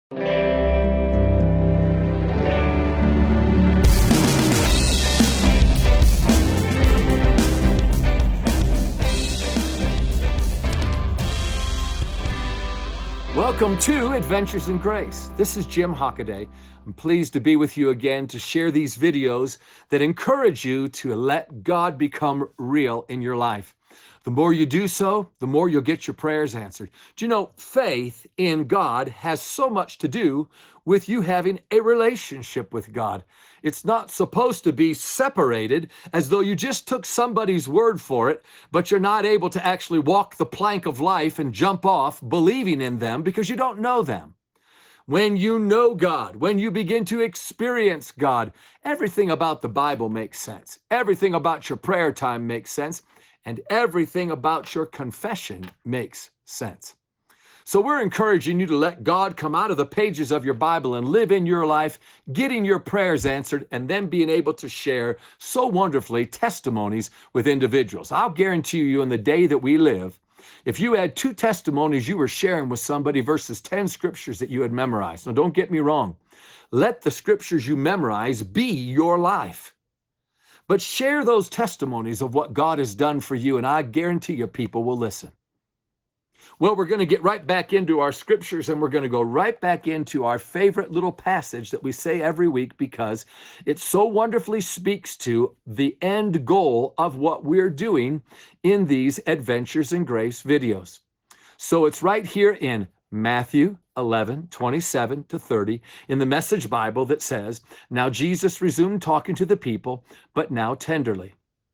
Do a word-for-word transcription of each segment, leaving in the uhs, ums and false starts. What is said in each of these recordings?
Welcome to Adventures in Grace. This is Jim Hockaday. I'm pleased to be with you again to share these videos that encourage you to let God become real in your life. The more you do so, the more you'll get your prayers answered. Do you know, faith in God has so much to do with you having a relationship with God. It's not supposed to be separated as though you just took somebody's word for it, but you're not able to actually walk the plank of life and jump off believing in them because you don't know them. When you know God, when you begin to experience God, everything about the Bible makes sense. Everything about your prayer time makes sense. And everything about your confession makes sense. So we're encouraging you to let God come out of the pages of your Bible and live in your life, getting your prayers answered, and then being able to share so wonderfully testimonies with individuals. I'll guarantee you in the day that we live, if you had two testimonies you were sharing with somebody versus ten scriptures that you had memorized. Now don't get me wrong. Let the scriptures you memorize be your life. But share those testimonies of what God has done for you, and I guarantee you people will listen. Well, we're going to get right back into our scriptures, and we're going to go right back into our favorite little passage that we say every week because it so wonderfully speaks to the end goal of what we're doing in these Adventures in Grace videos. So it's right here in Matthew eleven, twenty-seven to thirty in the Message Bible that says, "Now Jesus resumed talking to the people, but now tenderly.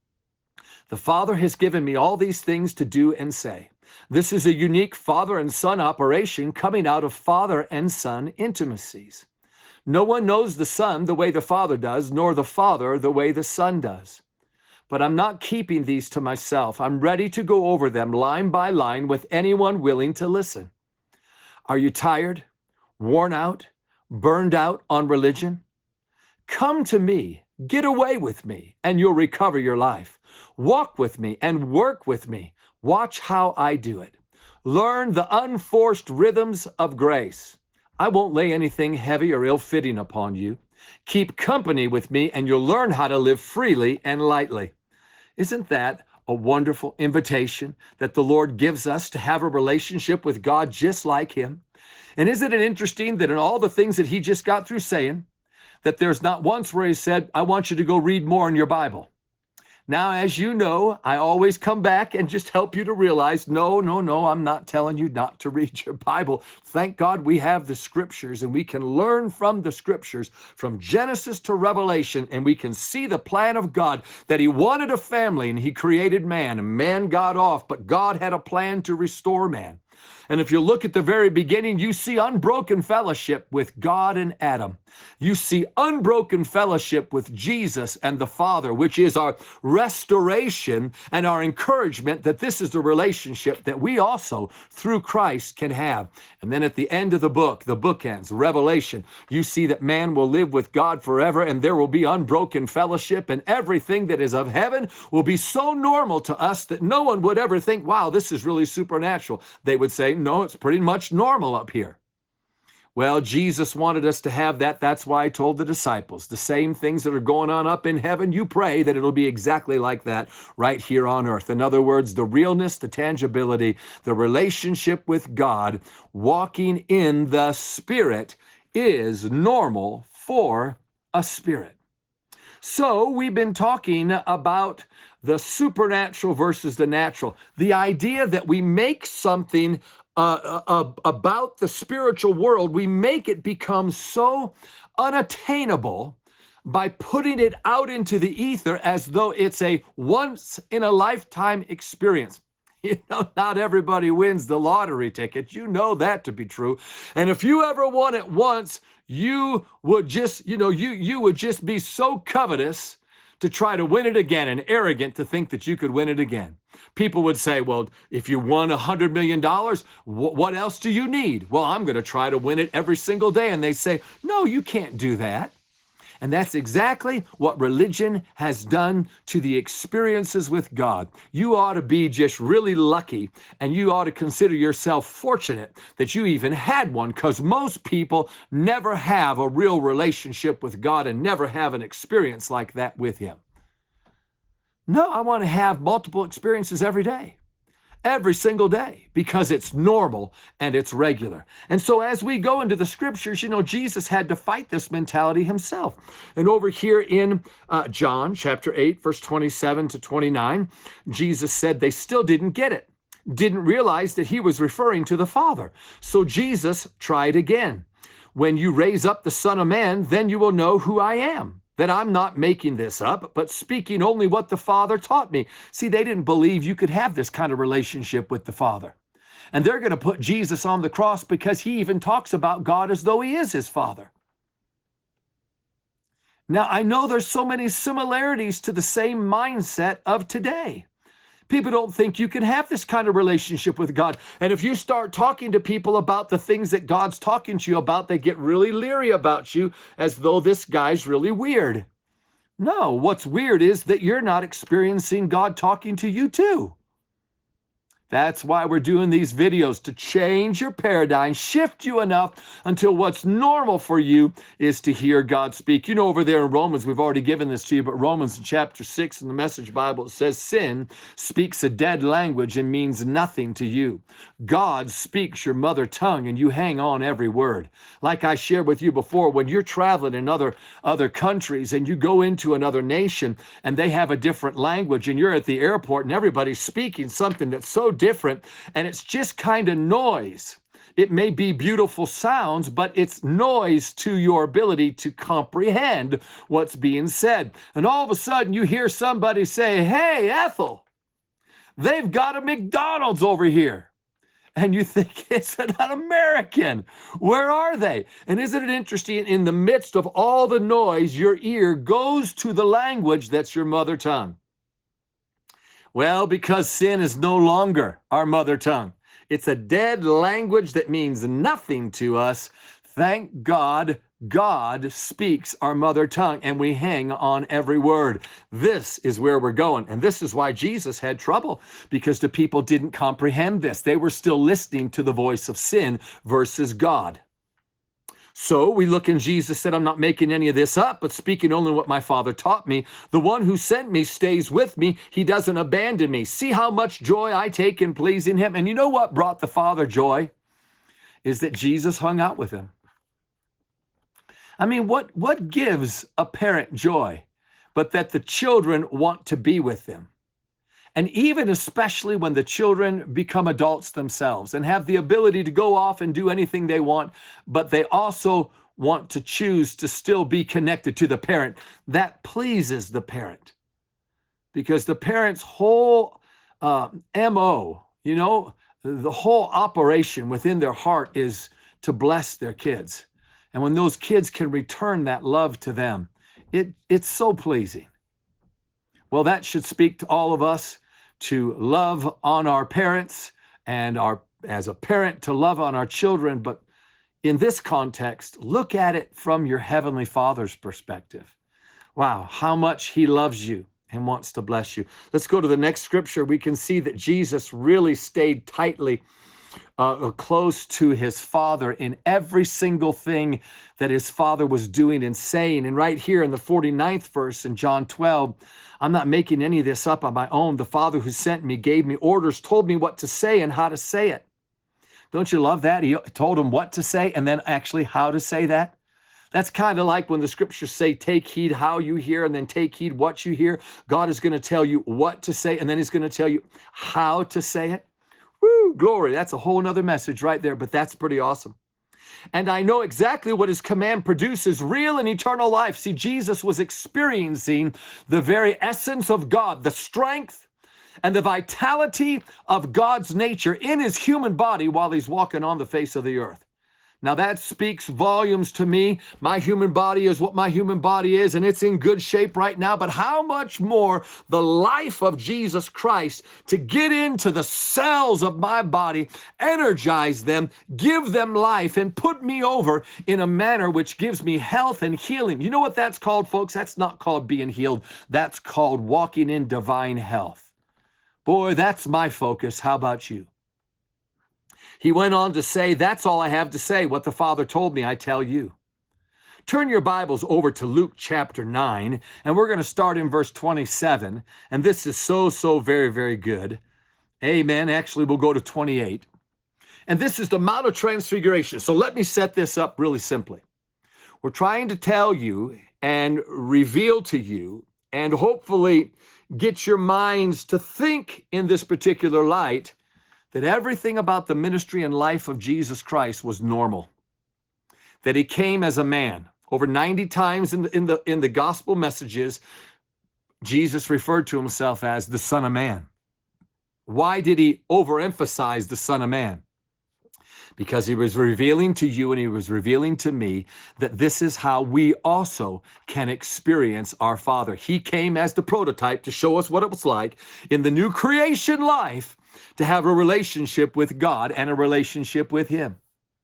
The Father has given me all these things to do and say." This is a unique father and son operation coming out of father and son intimacies. No one knows the Son the way the Father does, nor the Father the way the Son does. But I'm not keeping these to myself. I'm ready to go over them line by line with anyone willing to listen. Are you tired, worn out, burned out on religion? Come to me, get away with me, and you'll recover your life. Walk with me and work with me. Watch how I do it. Learn the unforced rhythms of grace. I won't lay anything heavy or ill-fitting upon you. Keep company with me and you'll learn how to live freely and lightly. Isn't that a wonderful invitation that the Lord gives us to have a relationship with God just like him? And isn't it interesting that in all the things that he just got through saying, that there's not once where he said, I want you to go read more in your Bible. Now, as you know, I always come back and just help you to realize, no, no, no, I'm not telling you not to read your Bible. Thank God we have the scriptures and we can learn from the scriptures from Genesis to Revelation, and we can see the plan of God that he wanted a family and he created man, and man got off, but God had a plan to restore man. And if you look at the very beginning, you see unbroken fellowship with God and Adam. You see unbroken fellowship with Jesus and the Father, which is our restoration and our encouragement that this is the relationship that we also, through Christ, can have. And then at the end of the book, the book ends, Revelation, you see that man will live with God forever and there will be unbroken fellowship, and everything that is of heaven will be so normal to us that no one would ever think, wow, this is really supernatural. They would say, no, it's pretty much normal up here. Well, Jesus wanted us to have that. That's why I told the disciples, the same things that are going on up in heaven, you pray that it'll be exactly like that right here on earth. In other words, the realness, the tangibility, the relationship with God, walking in the Spirit is normal for a spirit. So we've been talking about the supernatural versus the natural, the idea that we make something Uh, uh, about the spiritual world, we make it become so unattainable by putting it out into the ether as though it's a once in a lifetime experience. You know, not everybody wins the lottery ticket. You know that to be true. And if you ever won it once, you would just, you know, you, you would just be so covetous to try to win it again and arrogant to think that you could win it again. People would say, well, if you won one hundred million dollars, wh- what else do you need? Well, I'm going to try to win it every single day. And they say, no, you can't do that. And that's exactly what religion has done to the experiences with God. You ought to be just really lucky, and you ought to consider yourself fortunate that you even had one, because most people never have a real relationship with God and never have an experience like that with Him. No, I want to have multiple experiences every day. Every single day, because it's normal and it's regular. And so as we go into the scriptures, you know, Jesus had to fight this mentality himself. And over here in uh, John chapter eight, verse twenty-seven to twenty-nine, Jesus said they still didn't get it, didn't realize that he was referring to the Father. So Jesus tried again. When you raise up the Son of Man, then you will know who I am, that I'm not making this up, but speaking only what the Father taught me. See, they didn't believe you could have this kind of relationship with the Father. And they're going to put Jesus on the cross because he even talks about God as though he is his Father. Now, I know there's so many similarities to the same mindset of today. People don't think you can have this kind of relationship with God. And if you start talking to people about the things that God's talking to you about, they get really leery about you as though this guy's really weird. No, what's weird is that you're not experiencing God talking to you too. That's why we're doing these videos, to change your paradigm, shift you enough until what's normal for you is to hear God speak. You know, over there in Romans, we've already given this to you, but Romans chapter six in the Message Bible, it says, sin speaks a dead language and means nothing to you. God speaks your mother tongue and you hang on every word. Like I shared with you before, when you're traveling in other, other countries and you go into another nation and they have a different language and you're at the airport and everybody's speaking something that's so different, and it's just kind of noise. It may be beautiful sounds, but it's noise to your ability to comprehend what's being said. And all of a sudden you hear somebody say, "Hey, Ethel, they've got a McDonald's over here." And you think, it's not American. Where are they? And isn't it interesting, in the midst of all the noise, your ear goes to the language that's your mother tongue. Well, because sin is no longer our mother tongue. It's a dead language that means nothing to us. Thank God, God speaks our mother tongue and we hang on every word. This is where we're going. And this is why Jesus had trouble, because the people didn't comprehend this. They were still listening to the voice of sin versus God. So we look, and Jesus said, I'm not making any of this up, but speaking only what my Father taught me. The one who sent me stays with me. He doesn't abandon me. See how much joy I take in pleasing him. And you know what brought the Father joy? Is that Jesus hung out with him. I mean, what, what gives a parent joy but that the children want to be with them? And even especially when the children become adults themselves and have the ability to go off and do anything they want, but they also want to choose to still be connected to the parent. That pleases the parent, because the parent's whole uh, M O, you know, the whole operation within their heart is to bless their kids. And when those kids can return that love to them, it, it's so pleasing. Well, that should speak to all of us, to love on our parents, and our, as a parent, to love on our children. But in this context, look at it from your Heavenly Father's perspective. Wow, how much he loves you and wants to bless you. Let's go to the next scripture. We can see that Jesus really stayed tightly uh, close to his Father in every single thing that his Father was doing and saying. And right here in the forty-ninth verse in John twelve, I'm not making any of this up on my own. The Father who sent me gave me orders, told me what to say and how to say it. Don't you love that? He told him what to say and then actually how to say that. That's kind of like when the scriptures say, take heed how you hear, and then take heed what you hear. God is going to tell you what to say, and then he's going to tell you how to say it. Woo, glory. That's a whole nother message right there, but that's pretty awesome. And I know exactly what his command produces, real and eternal life. See, Jesus was experiencing the very essence of God, the strength and the vitality of God's nature in his human body while he's walking on the face of the earth. Now that speaks volumes to me. My human body is what my human body is, and it's in good shape right now. But how much more the life of Jesus Christ to get into the cells of my body, energize them, give them life, and put me over in a manner which gives me health and healing. You know what that's called, folks? That's not called being healed. That's called walking in divine health. Boy, that's my focus. How about you? He went on to say, that's all I have to say. What the Father told me, I tell you. Turn your Bibles over to Luke chapter nine, and we're going to start in verse twenty-seven. And this is so, so very, very good. Amen. Actually, we'll go to twenty-eight. And this is the Mount of Transfiguration. So let me set this up really simply. We're trying to tell you and reveal to you and hopefully get your minds to think in this particular light that everything about the ministry and life of Jesus Christ was normal. That he came as a man. Over ninety times in the, in the, in the gospel messages, Jesus referred to himself as the Son of Man. Why did he overemphasize the Son of Man? Because he was revealing to you and he was revealing to me that this is how we also can experience our Father. He came as the prototype to show us what it was like in the new creation life to have a relationship with God and a relationship with him.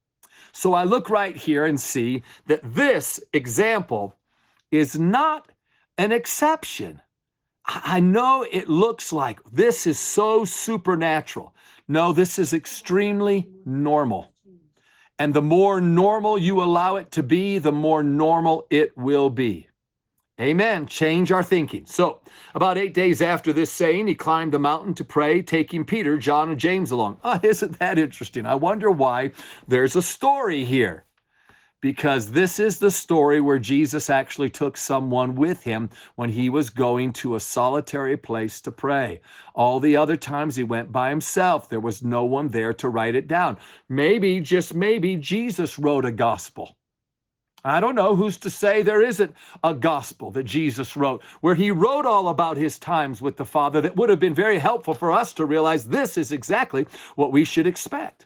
So I look right here and see that this example is not an exception. I know it looks like this is so supernatural. No, this is extremely normal. And the more normal you allow it to be, the more normal it will be. Amen. Change our thinking. So about eight days after this saying, he climbed a mountain to pray, taking Peter, John, and James along. Oh, isn't that interesting? I wonder why there's a story here. Because this is the story where Jesus actually took someone with him when he was going to a solitary place to pray. All the other times he went by himself. There was no one there to write it down. Maybe, just maybe, Jesus wrote a gospel. I don't know. Who's to say there isn't a gospel that Jesus wrote, where he wrote all about his times with the Father that would have been very helpful for us to realize this is exactly what we should expect.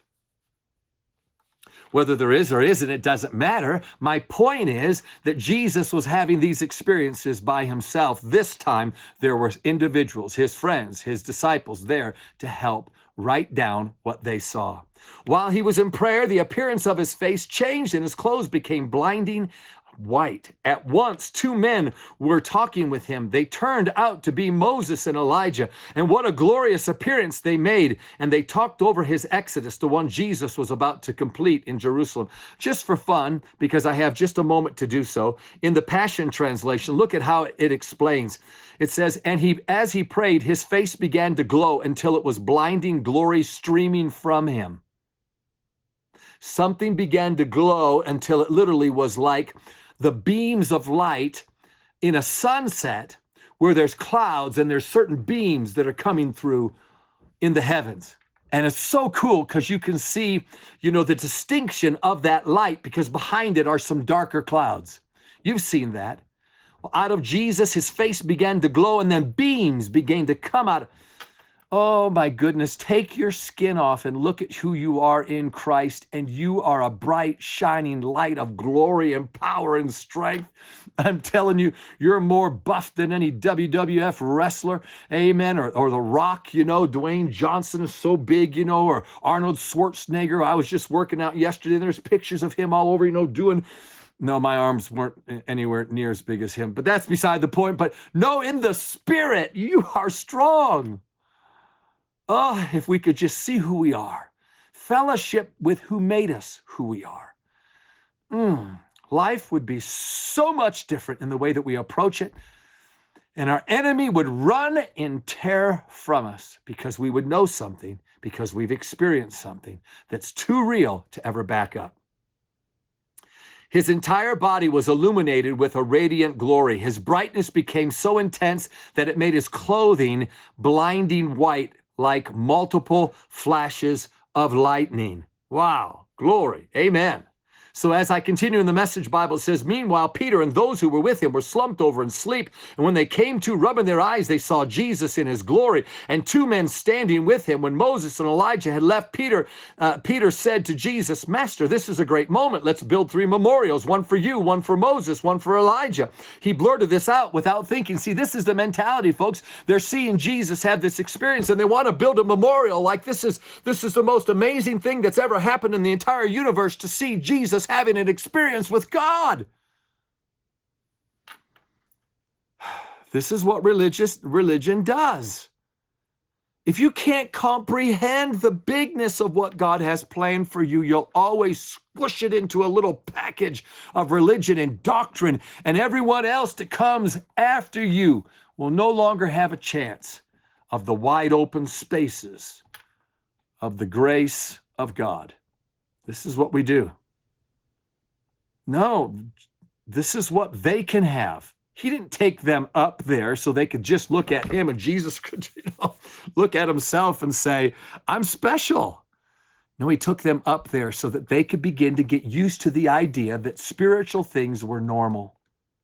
Whether there is or isn't, it doesn't matter. My point is that Jesus was having these experiences by himself. This time, there were individuals, his friends, his disciples there to help write down what they saw. While he was in prayer, the appearance of his face changed and his clothes became blinding white. At once, two men were talking with him. They turned out to be Moses and Elijah. And what a glorious appearance they made. And they talked over his exodus, the one Jesus was about to complete in Jerusalem. Just for fun, because I have just a moment to do so, in the Passion Translation, look at how it explains. It says, and he, as he prayed, his face began to glow until it was blinding glory streaming from him. Something began to glow until it literally was like the beams of light in a sunset where there's clouds and there's certain beams that are coming through in the heavens. And it's so cool because you can see, you know, the distinction of that light because behind it are some darker clouds. You've seen that. Well, out of Jesus, his face began to glow and then beams began to come out. Oh my goodness, take your skin off and look at who you are in Christ, and you are a bright, shining light of glory and power and strength. I'm telling you, you're more buff than any W W F wrestler, amen, or, or The Rock, you know, Dwayne Johnson is so big, you know, or Arnold Schwarzenegger. I was just working out yesterday, there's pictures of him all over, you know, doing... No, my arms weren't anywhere near as big as him, but that's beside the point. But no, in the spirit, you are strong. Oh, if we could just see who we are, fellowship with who made us who we are. Mm, life would be so much different in the way that we approach it. And our enemy would run in terror from us because we would know something, because we've experienced something that's too real to ever back up. His entire body was illuminated with a radiant glory. His brightness became so intense that it made his clothing blinding white, like multiple flashes of lightning. Wow, glory, amen. So as I continue in the Message Bible, it says, meanwhile, Peter and those who were with him were slumped over in sleep. And when they came to, rubbing their eyes, they saw Jesus in his glory and two men standing with him. When Moses and Elijah had left Peter, uh, Peter said to Jesus, Master, this is a great moment. Let's build three memorials, one for you, one for Moses, one for Elijah. He blurted this out without thinking. See, this is the mentality, folks. They're seeing Jesus have this experience and they want to build a memorial like this is, this is the most amazing thing that's ever happened in the entire universe, to see Jesus having an experience with God. This is what religious religion does. If you can't comprehend the bigness of what God has planned for you, you'll always squish it into a little package of religion and doctrine, and everyone else that comes after you will no longer have a chance of the wide open spaces of the grace of God. This is what we do. No, this is what they can have. He didn't take them up there so they could just look at him and Jesus could, you know, look at himself and say, I'm special. No, he took them up there so that they could begin to get used to the idea that spiritual things were normal.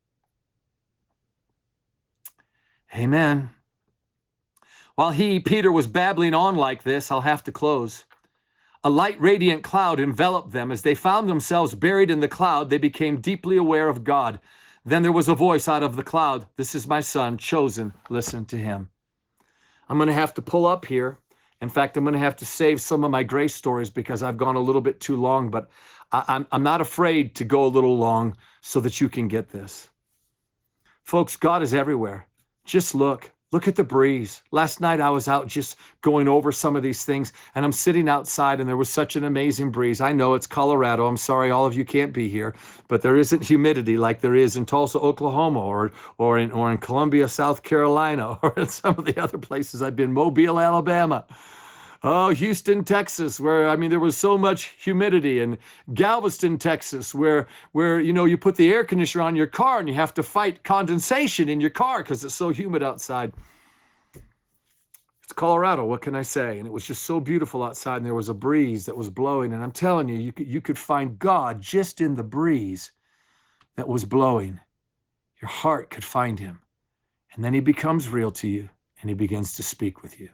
Amen. While he, Peter, was babbling on like this, I'll have to close. A light, radiant cloud enveloped them. As they found themselves buried in the cloud, they became deeply aware of God. Then there was a voice out of the cloud. This is my son, chosen. Listen to him. I'm going to have to pull up here. In fact, I'm going to have to save some of my grace stories because I've gone a little bit too long, but I, I'm, I'm not afraid to go a little long so that you can get this. Folks, God is everywhere. Just look. Look at the breeze. Last night I was out just going over some of these things, and I'm sitting outside and there was such an amazing breeze. I know it's Colorado. I'm sorry all of you can't be here, but there isn't humidity like there is in Tulsa, Oklahoma, or or in or in Columbia, South Carolina, or in some of the other places I've been, Mobile, Alabama. Oh, Houston, Texas, where, I mean, there was so much humidity, and Galveston, Texas, where, where, you know, you put the air conditioner on your car and you have to fight condensation in your car because it's so humid outside. It's Colorado, what can I say? And it was just so beautiful outside, and there was a breeze that was blowing, and I'm telling you, you could, you could find God just in the breeze that was blowing. Your heart could find him, and then he becomes real to you, and he begins to speak with you.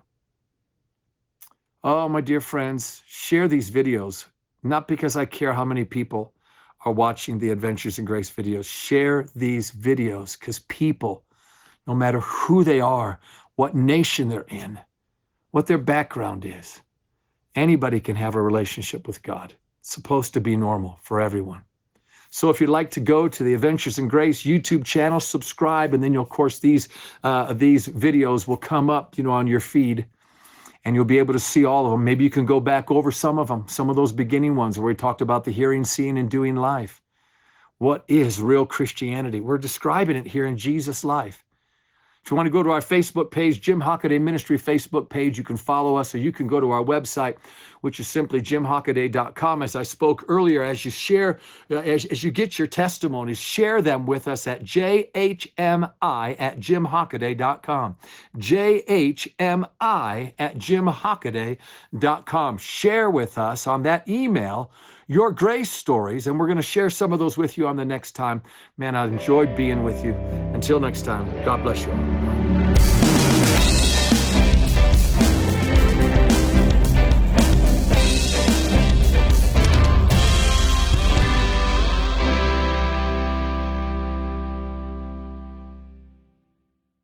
Oh, my dear friends, share these videos, not because I care how many people are watching the Adventures in Grace videos. Share these videos because people, no matter who they are, what nation they're in, what their background is, anybody can have a relationship with God. It's supposed to be normal for everyone. So if you'd like to go to the Adventures in Grace YouTube channel, subscribe, and then you'll, of course, these, uh, these videos will come up, you know, on your feed. And you'll be able to see all of them. Maybe you can go back over some of them, some of those beginning ones where we talked about the hearing, seeing, and doing life. What is real Christianity? We're describing it here in Jesus' life. If you want to go to our Facebook page, Jim Hockaday Ministry Facebook page, you can follow us, or you can go to our website, which is simply jim hockaday dot com. As I spoke earlier, as you share, as, as you get your testimonies, share them with us at j h m i at jim hockaday dot com. j h m i at jim hockaday dot com. Share with us on that email your grace stories, and we're going to share some of those with you on the next time. Man, I enjoyed being with you. Until next time, God bless you all.